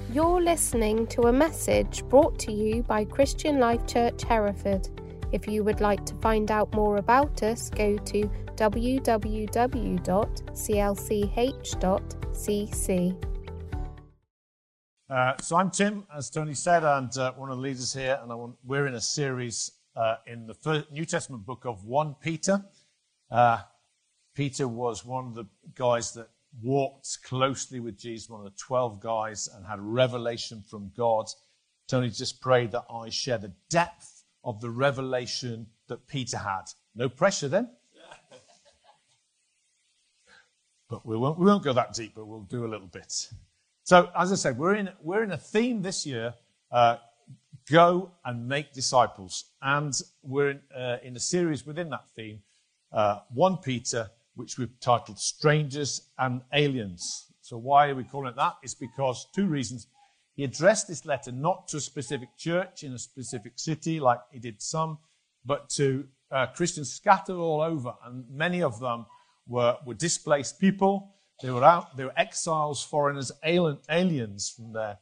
You're listening to a message brought to you by Christian Life Church Hereford. If you would like to find out more about us, go to www.clch.cc. So I'm Tim, as Tony said, and one of the leaders here, and we're in a series in the New Testament book of 1 Peter. Peter was one of the guys that walked closely with Jesus, one of the 12 guys, and had revelation from God. Tony just prayed that I share the depth of the revelation that Peter had. No pressure then. But we won't go that deep, but we'll do a little bit. So, as I said, we're in a theme this year, go and make disciples. And we're in a series within that theme, 1 Peter, which we've titled Strangers and Aliens. So why are we calling it that? It's because two reasons. He addressed this letter not to a specific church in a specific city like he did some, but to Christians scattered all over. And many of them were displaced people. They were exiles, foreigners, aliens from their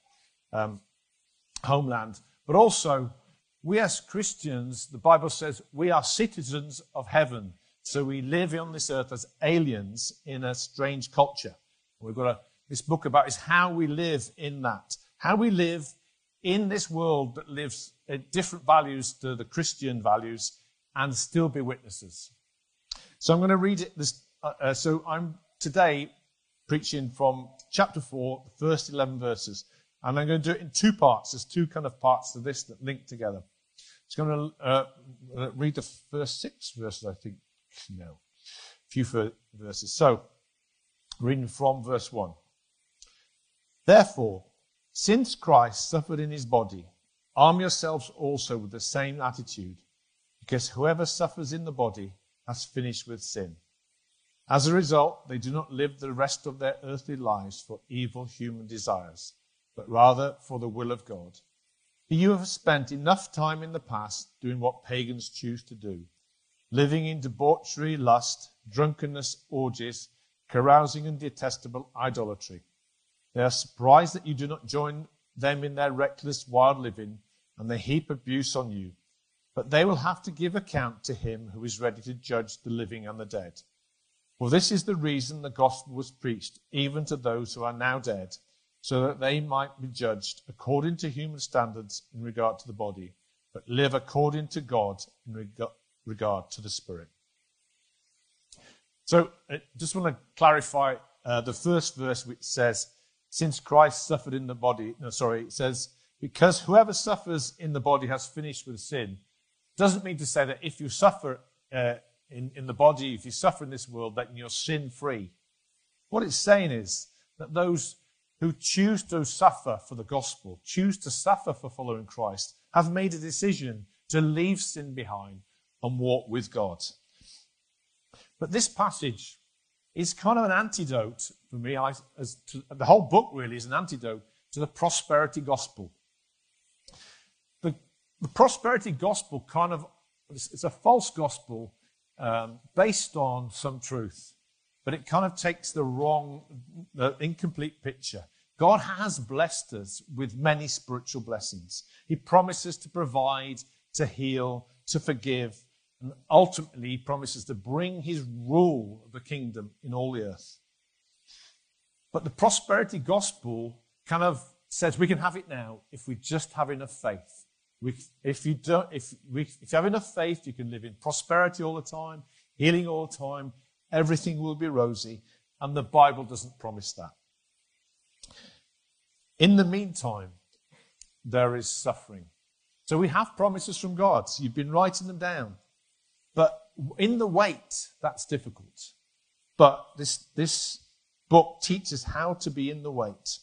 homeland. But also, we as Christians, the Bible says, we are citizens of heaven. So we live on this earth as aliens in a strange culture. We've got this book about is how we live in that. How we live in this world that lives different values to the Christian values and still be witnesses. So I'm going to read it. So I'm today preaching from chapter 4, the first 11 verses. And I'm going to do it in two parts. There's two kind of parts to this that link together. It's going to read the first 6 verses, I think. No, a few verses. So, reading from verse 1. Therefore, since Christ suffered in his body, arm yourselves also with the same attitude, because whoever suffers in the body has finished with sin. As a result, they do not live the rest of their earthly lives for evil human desires, but rather for the will of God. For you have spent enough time in the past doing what pagans choose to do, living in debauchery, lust, drunkenness, orgies, carousing and detestable idolatry. They are surprised that you do not join them in their reckless, wild living, and they heap abuse on you. But they will have to give account to him who is ready to judge the living and the dead. For this is the reason the gospel was preached, even to those who are now dead, so that they might be judged according to human standards in regard to the body, but live according to God in regard to the Spirit. So I just want to clarify the first verse, which says, since Christ suffered in the body, it says, because whoever suffers in the body has finished with sin. Doesn't mean to say that if you suffer in the body, if you suffer in this world, that you're sin-free. What it's saying is that those who choose to suffer for the gospel, choose to suffer for following Christ, have made a decision to leave sin behind and walk with God. But this passage is kind of an antidote for me. The whole book really is an antidote to the prosperity gospel. The prosperity gospel it's a false gospel based on some truth, but it kind of takes the incomplete picture. God has blessed us with many spiritual blessings. He promises to provide, to heal, to forgive, and ultimately he promises to bring his rule of the kingdom in all the earth. But the prosperity gospel kind of says we can have it now if we just have enough faith. If you have enough faith, you can live in prosperity all the time, healing all the time, everything will be rosy, and the Bible doesn't promise that. In the meantime, there is suffering. So we have promises from God. So you've been writing them down. But in the wait, that's difficult. But this book teaches how to be in the wait.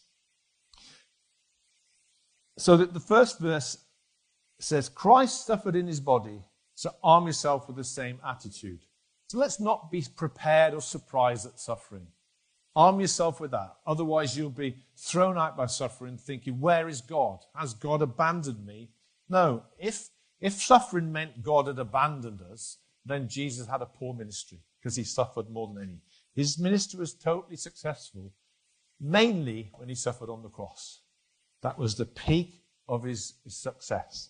So that the first verse says, Christ suffered in his body, so arm yourself with the same attitude. So let's not be prepared or surprised at suffering. Arm yourself with that. Otherwise, you'll be thrown out by suffering, thinking, where is God? Has God abandoned me? No. If suffering meant God had abandoned us, then Jesus had a poor ministry because he suffered more than any. His ministry was totally successful, mainly when he suffered on the cross. That was the peak of his success.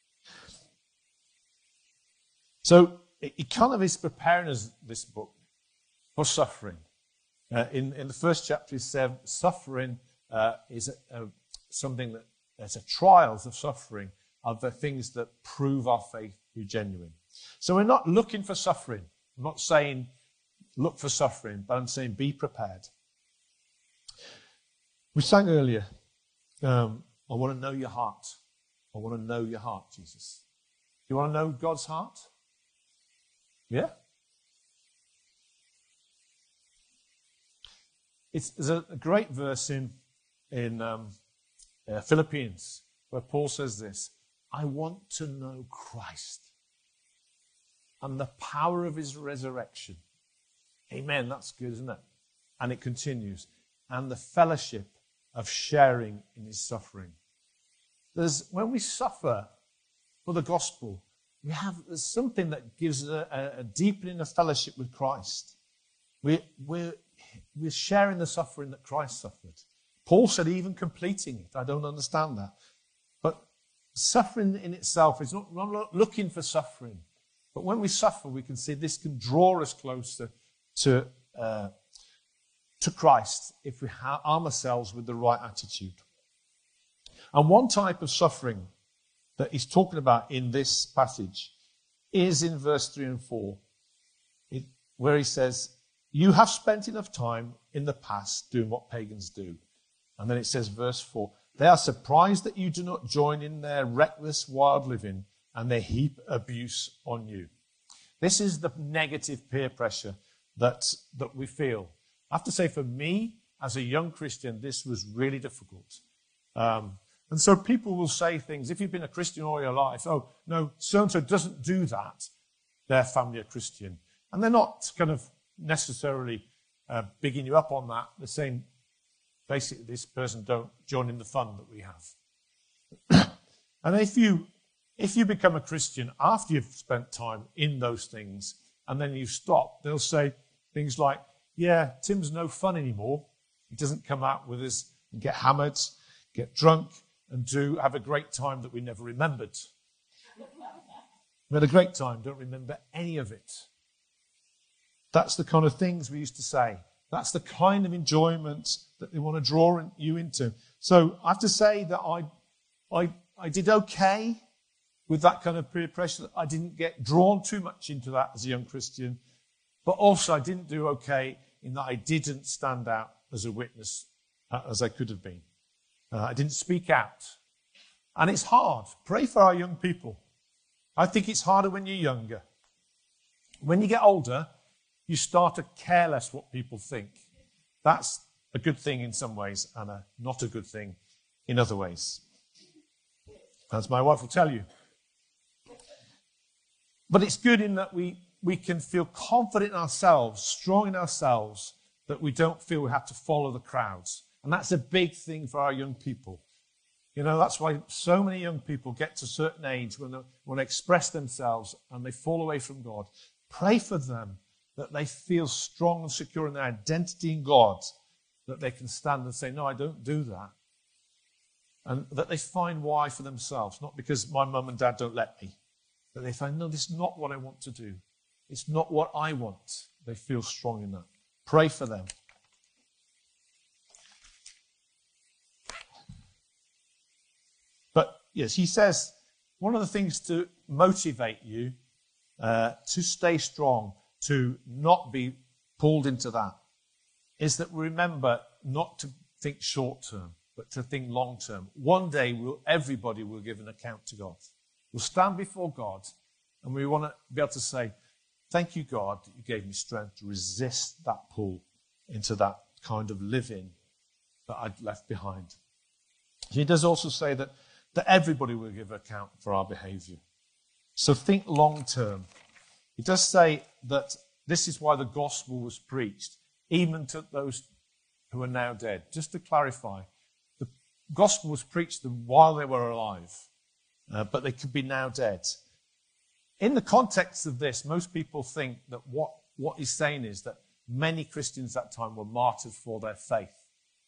So it kind of is preparing us, this book, for suffering. In the first chapter, he said suffering is something that there's a trials of suffering are the things that prove our faith to be genuine. So we're not looking for suffering. I'm not saying look for suffering, but I'm saying be prepared. We sang earlier, I want to know your heart. I want to know your heart, Jesus. Do you want to know God's heart? Yeah? There's a great verse in Philippians where Paul says this, I want to know Christ and the power of his resurrection. Amen, that's good, isn't it? And it continues. And the fellowship of sharing in his suffering. When we suffer for the gospel, there's something that gives a deepening of fellowship with Christ. We're sharing the suffering that Christ suffered. Paul said even completing it. I don't understand that. But suffering in itself is not looking for suffering. But when we suffer, we can see this can draw us closer to Christ if we arm ourselves with the right attitude. And one type of suffering that he's talking about in this passage is in verse 3 and 4, where he says, you have spent enough time in the past doing what pagans do. And then it says, verse 4, they are surprised that you do not join in their reckless, wild living, and they heap abuse on you. This is the negative peer pressure that we feel. I have to say, for me, as a young Christian, this was really difficult. And so people will say things, if you've been a Christian all your life, oh, no, so-and-so doesn't do that, their family are Christian. And they're not kind of necessarily bigging you up on that. They're saying, basically, this person don't join in the fun that we have. And if you become a Christian after you've spent time in those things, and then you stop, they'll say things like, yeah, Tim's no fun anymore. He doesn't come out with us and get hammered, get drunk, and have a great time that we never remembered. We had a great time, don't remember any of it. That's the kind of things we used to say. That's the kind of enjoyment that they want to draw you into. So I have to say that I did okay with that kind of peer pressure. I didn't get drawn too much into that as a young Christian. But also I didn't do okay in that I didn't stand out as a witness as I could have been. I didn't speak out. And it's hard. Pray for our young people. I think it's harder when you're younger. When you get older, you start to care less what people think. That's a good thing in some ways and not a good thing in other ways. As my wife will tell you. But it's good in that we can feel confident in ourselves, strong in ourselves, that we don't feel we have to follow the crowds. And that's a big thing for our young people. You know, that's why so many young people get to a certain age when they want to express themselves and they fall away from God. Pray for them that they feel strong and secure in their identity in God, that they can stand and say, no, I don't do that. And that they find why for themselves, not because my mum and dad don't let me. But they find, no, this is not what I want to do. It's not what I want. They feel strong in that. Pray for them. But yes, he says one of the things to motivate you to stay strong, to not be pulled into that, is that we remember not to think short term, but to think long term. One day everybody will give an account to God. We'll stand before God and we want to be able to say, thank you, God, that you gave me strength to resist that pull into that kind of living that I'd left behind. He does also say that everybody will give account for our behavior. So think long term. He does say that this is why the gospel was preached, even to those who are now dead. Just to clarify, the gospel was preached to them while they were alive, but they could be now dead. In the context of this, most people think that what he's saying is that many Christians at that time were martyred for their faith.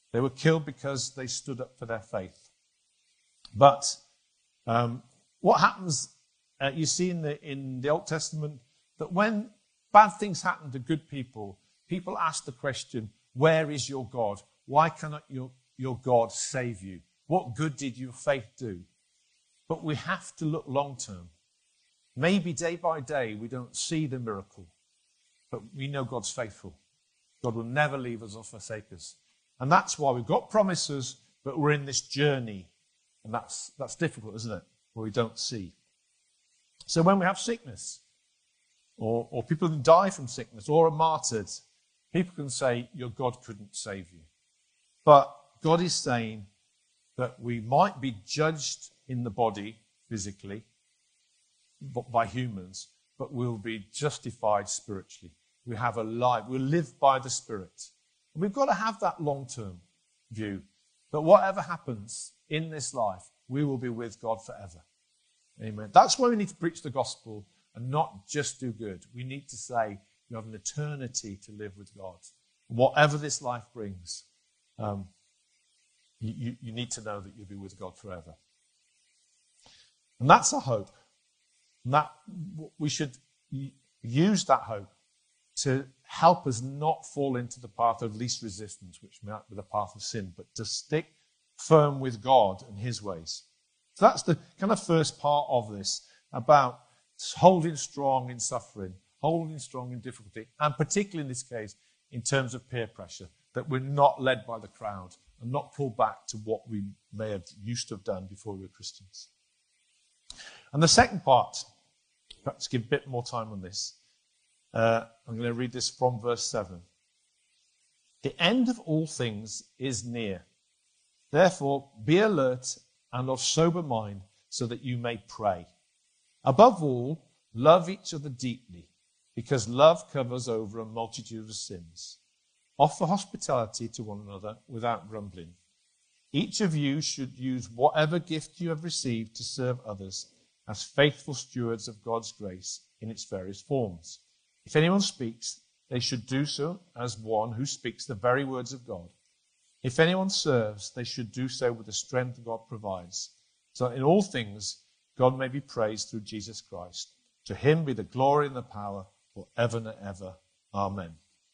They were killed because they stood up for their faith. But what happens, you see in the Old Testament, that when bad things happen to good people, people ask the question, where is your God? Why cannot your God save you? What good did your faith do? But we have to look long term. Maybe day by day we don't see the miracle, but we know God's faithful. God will never leave us or forsake us. And that's why we've got promises, but we're in this journey. And that's difficult, isn't it? Where we don't see. So when we have sickness, or people who die from sickness, or are martyred, people can say, your God couldn't save you. But God is saying that we might be judged in the body, physically, by humans, but we'll be justified spiritually. We have a life. We'll live by the Spirit. And we've got to have that long-term view that whatever happens in this life, we will be with God forever. Amen. That's why we need to preach the gospel and not just do good. We need to say you have an eternity to live with God. Whatever this life brings, you need to know that you'll be with God forever. And that's our hope. And that we should use that hope to help us not fall into the path of least resistance, which might be the path of sin, but to stick firm with God and his ways. So that's the kind of first part of this, about holding strong in suffering, holding strong in difficulty, and particularly in this case, in terms of peer pressure, that we're not led by the crowd and not pulled back to what we may have used to have done before we were Christians. And the second part, perhaps give a bit more time on this. I'm going to read this from verse 7. The end of all things is near. Therefore, be alert and of sober mind so that you may pray. Above all, love each other deeply, because love covers over a multitude of sins. Offer hospitality to one another without grumbling. Each of you should use whatever gift you have received to serve others as faithful stewards of God's grace in its various forms. If anyone speaks, they should do so as one who speaks the very words of God. If anyone serves, they should do so with the strength God provides, so that in all things God may be praised through Jesus Christ. To him be the glory and the power forever and ever. Amen.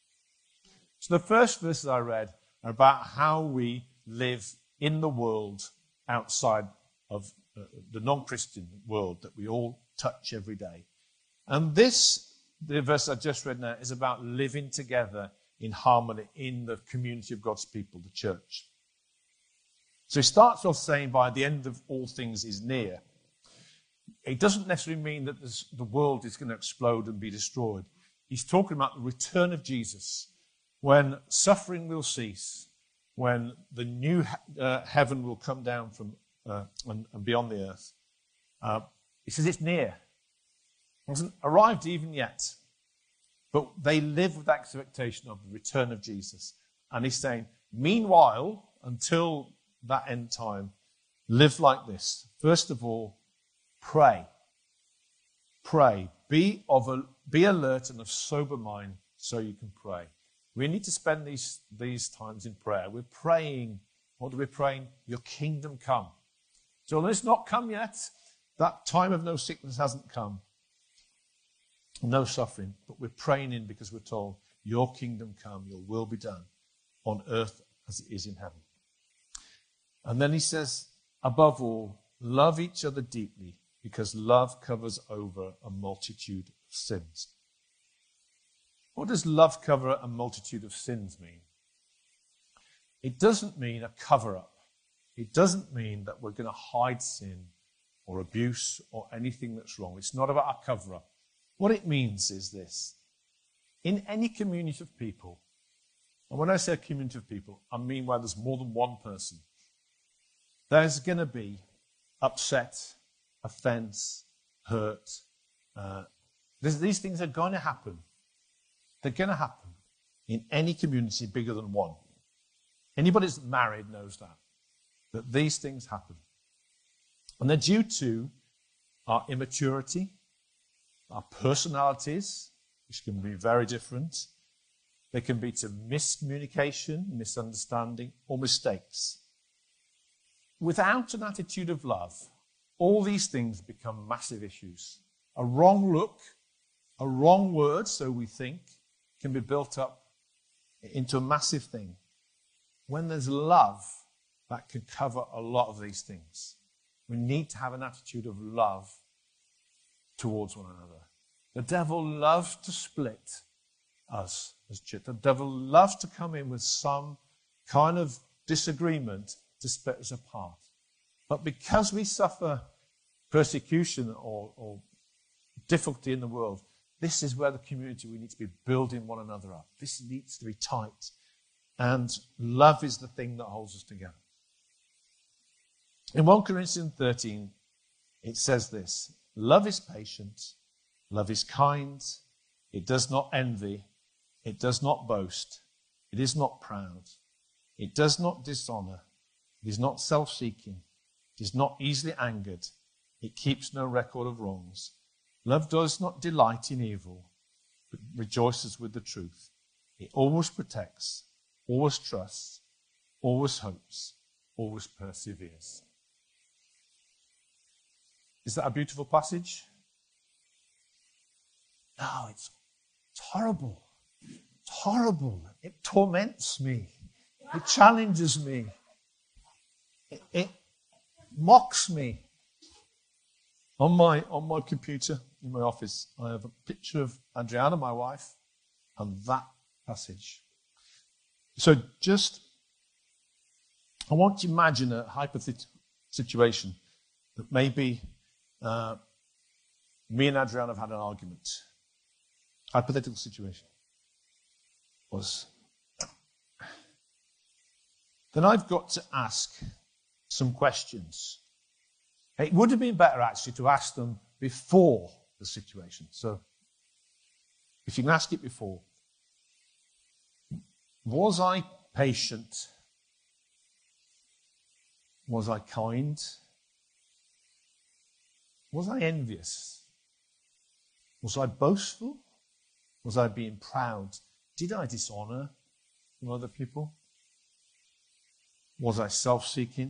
So the first verses I read are about how we live in the world outside of the non-Christian world that we all touch every day. And the verse I just read now, is about living together in harmony in the community of God's people, the church. So he starts off saying, by the end of all things is near. It doesn't necessarily mean that the world is going to explode and be destroyed. He's talking about the return of Jesus, when suffering will cease, when the new heaven will come down from and beyond the earth. He says it's near. It hasn't arrived even yet. But they live with expectation of the return of Jesus. And he's saying, meanwhile, until that end time, live like this. First of all, pray. Pray. Be alert and of sober mind so you can pray. We need to spend these times in prayer. We're praying. What are we praying? Your kingdom come. So it's not come yet. That time of no sickness hasn't come. No suffering, but we're praying in because we're told, your kingdom come, your will be done on earth as it is in heaven. And then he says, above all, love each other deeply, because love covers over a multitude of sins. What does love cover a multitude of sins mean? It doesn't mean a cover-up. It doesn't mean that we're going to hide sin or abuse or anything that's wrong. It's not about a cover-up. What it means is this. In any community of people, and when I say a community of people, I mean where there's more than one person, there's going to be upset, offense, hurt. These things are going to happen. They're going to happen in any community bigger than one. Anybody that's married knows that these things happen. And they're due to our immaturity, our personalities, which can be very different. They can be to miscommunication, misunderstanding, or mistakes. Without an attitude of love, all these things become massive issues. A wrong look, a wrong word, so we think, can be built up into a massive thing. When there's love, that can cover a lot of these things. We need to have an attitude of love towards one another. The devil loves to split us as church. The devil loves to come in with some kind of disagreement to split us apart. But because we suffer persecution or difficulty in the world, this is where the community, we need to be building one another up. This needs to be tight. And love is the thing that holds us together. In 1 Corinthians 13, it says this: love is patient, love is kind, it does not envy, it does not boast, it is not proud, it does not dishonor, it is not self-seeking, it is not easily angered, it keeps no record of wrongs. Love does not delight in evil, but rejoices with the truth. It always protects, always trusts, always hopes, always perseveres. Is that a beautiful passage? No, it's horrible. It's horrible. It torments me. It challenges me. It mocks me. On my computer in my office, I have a picture of Adriana, my wife, and that passage. So I want to imagine a hypothetical situation that maybe me and Adriana have had an argument. Hypothetical situation was, then I've got to ask some questions. It would have been better actually to ask them before the situation. So if you can ask it before. Was I patient? Was I kind? Was I envious? Was I boastful? Was I being proud? Did I dishonor from other people? Was I self-seeking?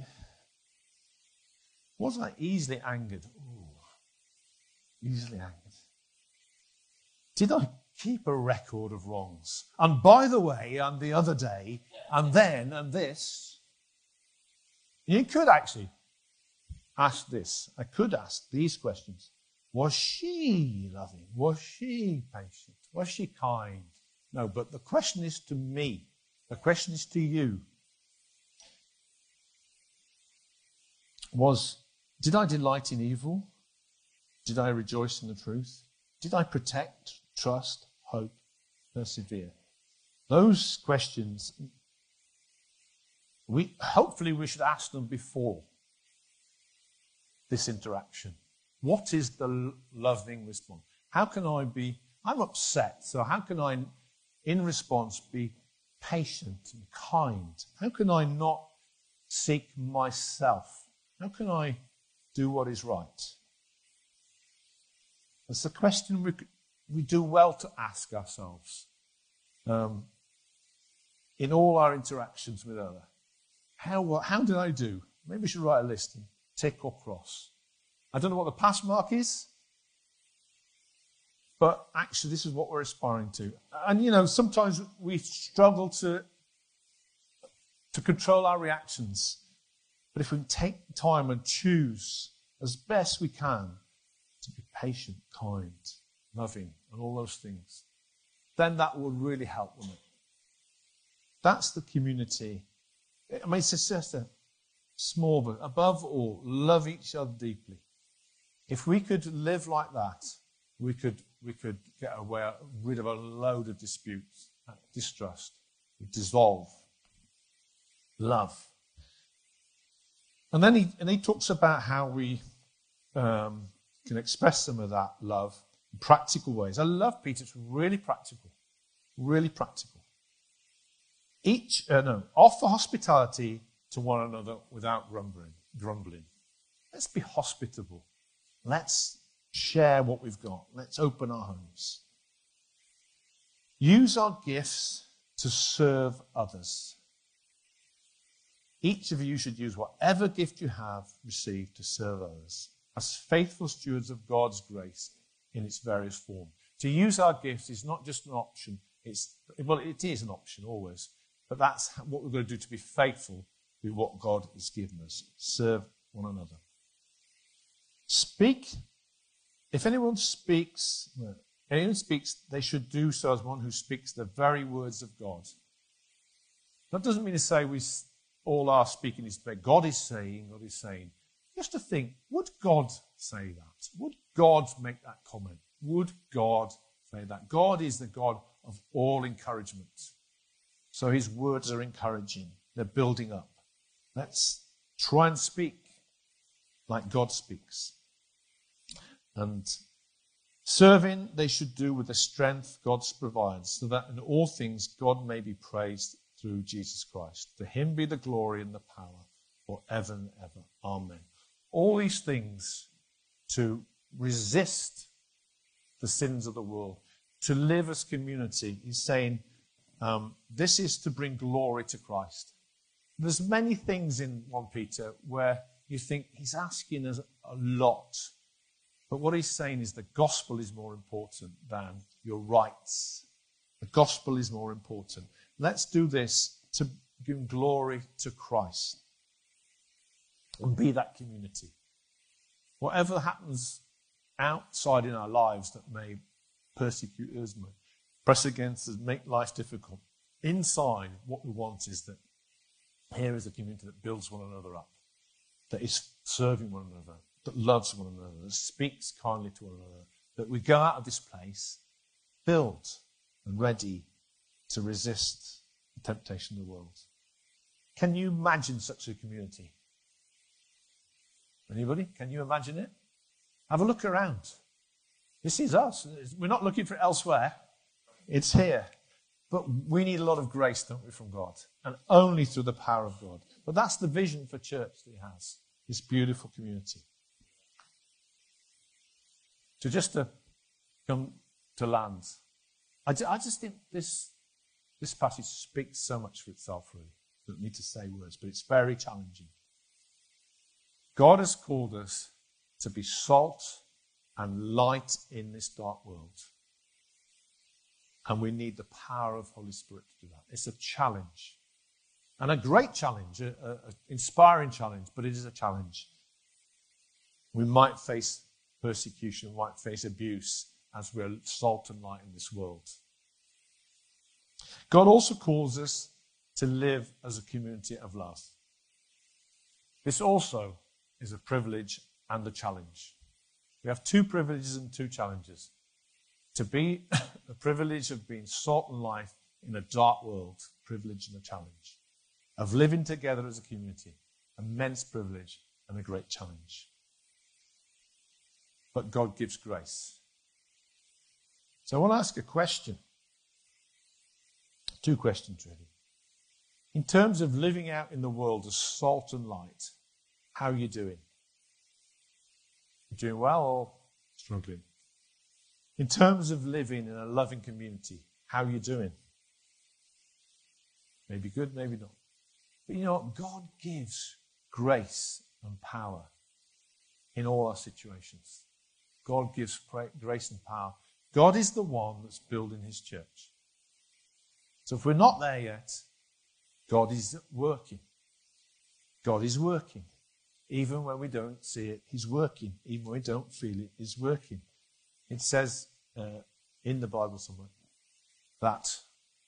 Was I easily angered? Ooh, easily angered. Did I keep a record of wrongs? And by the way, and the other day, and then, and this. You could actually ask this. I could ask these questions. Was she loving? Was she patient? Was she kind? No, but the question is to me. The question is to you. Did I delight in evil? Did I rejoice in the truth? Did I protect, trust, hope, persevere? Those questions, hopefully we should ask them before this interaction. What is the loving response? How can I'm upset, so how can I, in response, be patient and kind? How can I not seek myself? How can I do what is right? That's the question we do well to ask ourselves in all our interactions with others. How did I do? Maybe we should write a list and tick or cross. I don't know what the pass mark is, but actually this is what we're aspiring to. And sometimes we struggle to control our reactions. But if we take time and choose as best we can to be patient, kind, loving, and all those things, then that will really help, wouldn't it? That's the community. I mean, it's just a small, but above all, love each other deeply. If we could live like that, we could get rid of a load of disputes, distrust, dissolve, love. And then he talks about how we can express some of that love in practical ways. I love Peter. It's really practical. Really practical. Offer hospitality to one another without grumbling. Let's be hospitable. Let's share what we've got. Let's open our homes. Use our gifts to serve others. Each of you should use whatever gift you have received to serve others as faithful stewards of God's grace in its various forms. To use our gifts is not just an option. It is an option always, but that's what we're going to do to be faithful with what God has given us. Serve one another. Speak. If anyone speaks, they should do so as one who speaks the very words of God. That doesn't mean to say we all are speaking this way. God is saying. Just to think, would God say that? Would God make that comment? Would God say that? God is the God of all encouragement. So his words are encouraging. They're building up. Let's try and speak like God speaks. And serving they should do with the strength God provides, so that in all things God may be praised through Jesus Christ. To him be the glory and the power forever and ever. Amen. All these things to resist the sins of the world, to live as community. He's saying this is to bring glory to Christ. There's many things in 1 Peter where you think he's asking us a lot. But what he's saying is the gospel is more important than your rights. The gospel is more important. Let's do this to give glory to Christ and be that community. Whatever happens outside in our lives that may persecute us, may press against us, make life difficult, inside what we want is that here is a community that builds one another up, that is serving one another, that loves one another, that speaks kindly to one another, that we go out of this place built and ready to resist the temptation of the world. Can you imagine such a community? Anybody? Can you imagine it? Have a look around. This is us. We're not looking for it elsewhere. It's here. But we need a lot of grace, don't we, from God? And only through the power of God. But that's the vision for church that he has. This beautiful community. To come to land. I just think this passage speaks so much for itself, really. I don't need to say words, but it's very challenging. God has called us to be salt and light in this dark world. And we need the power of Holy Spirit to do that. It's a challenge. And a great challenge, an inspiring challenge, but it is a challenge. We might face persecution, we might face abuse as we're salt and light in this world. God also calls us to live as a community of love. This also is a privilege and a challenge. We have two privileges and two challenges. To be the privilege of being salt and light in a dark world, privilege and a challenge. Of living together as a community, immense privilege and a great challenge. But God gives grace. So I want to ask a question. Two questions, really. In terms of living out in the world as salt and light, how are you doing? You doing well or struggling? In terms of living in a loving community, how are you doing? Maybe good, maybe not. But you know what? God gives grace and power in all our situations. God gives grace and power. God is the one that's building his church. So if we're not there yet, God is working. God is working. Even when we don't see it, he's working. Even when we don't feel it, he's working. It says in the Bible somewhere that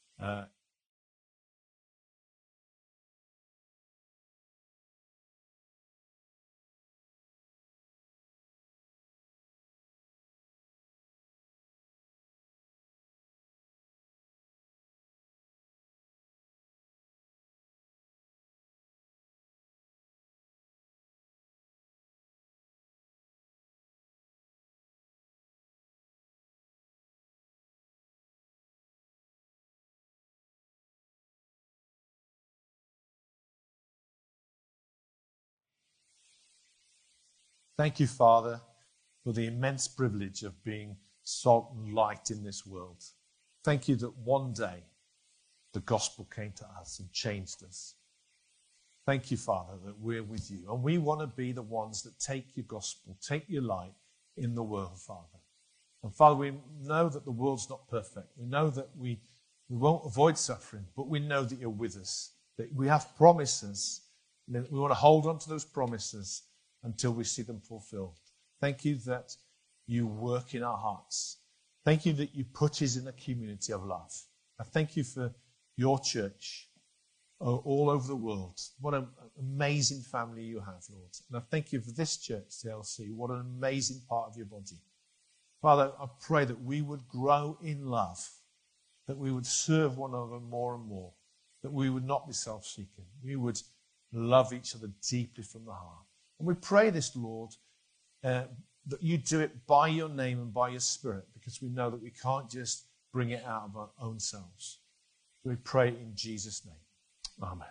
thank you, Father, for the immense privilege of being salt and light in this world. Thank you that one day the gospel came to us and changed us. Thank you, Father, that we're with you. And we want to be the ones that take your gospel, take your light in the world, Father. And Father, we know that the world's not perfect. We know that we won't avoid suffering, but we know that you're with us, that we have promises, and that we want to hold on to those promises until we see them fulfilled. Thank you that you work in our hearts. Thank you that you put us in a community of love. I thank you for your church all over the world. What an amazing family you have, Lord. And I thank you for this church, TLC. What an amazing part of your body. Father, I pray that we would grow in love, that we would serve one another more and more, that we would not be self-seeking. We would love each other deeply from the heart. And we pray this, Lord, that you do it by your name and by your Spirit, because we know that we can't just bring it out of our own selves. We pray in Jesus' name. Amen.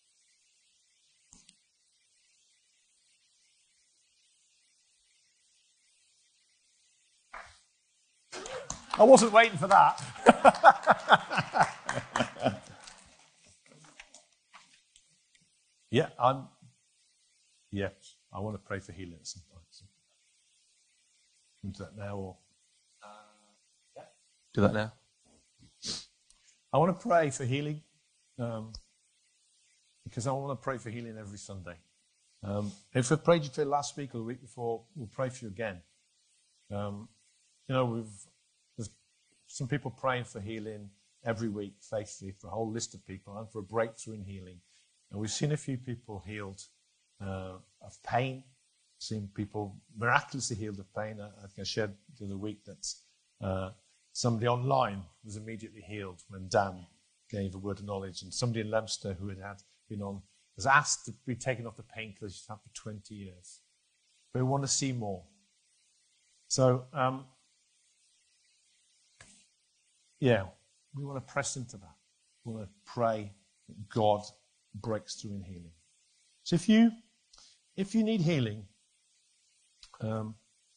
I wasn't waiting for that. I want to pray for healing at some point. Can we do that now or? Do that now. I want to pray for healing because I want to pray for healing every Sunday. If I prayed you for last week or the week before, we'll pray for you again. There's some people praying for healing every week faithfully for a whole list of people and for a breakthrough in healing. And we've seen a few people healed of pain, seen people miraculously healed of pain. I think I shared the other week that somebody online was immediately healed when Dan gave a word of knowledge, and somebody in Leominster who had been on was asked to be taken off the painkillers she's had for 20 years. But we want to see more. So, we want to press into that. We want to pray that God breaks through in healing. So if you need healing, if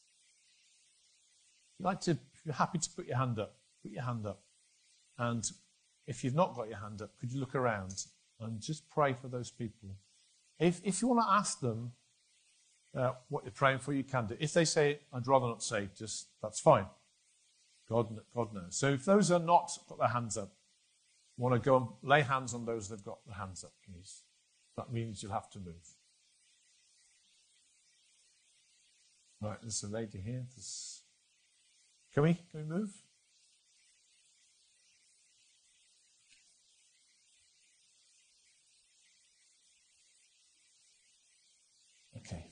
you're happy to put your hand up, put your hand up. And if you've not got your hand up, could you look around and just pray for those people? If you want to ask them what you're praying for, you can do. If they say, I'd rather not say, that's fine. God knows. So if those are not got their hands up, want to go and lay hands on those that have got their hands up, please. That means you'll have to move. Right, there's a lady here. Can we move? Okay.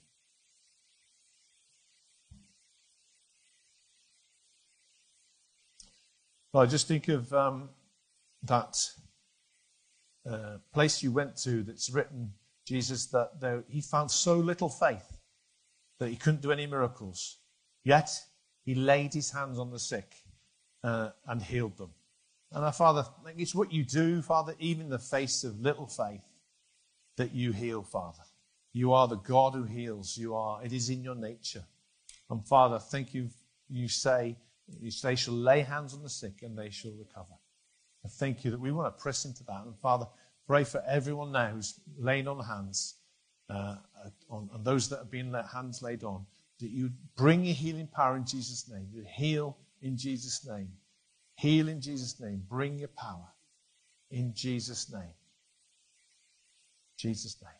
Well, I just think of that place you went to that's written, Jesus, that he found so little faith that he couldn't do any miracles. Yet, he laid his hands on the sick and healed them. And Father, it's what you do, Father, even in the face of little faith, that you heal, Father. You are the God who heals. It is in your nature. And Father, thank you. You say, they shall lay hands on the sick and they shall recover. I thank you that we want to press into that. And Father, pray for everyone now who's laying on hands, on those that have been hands laid on, that you bring your healing power in Jesus' name. You heal in Jesus' name. Heal in Jesus' name. Bring your power in Jesus' name. Jesus' name.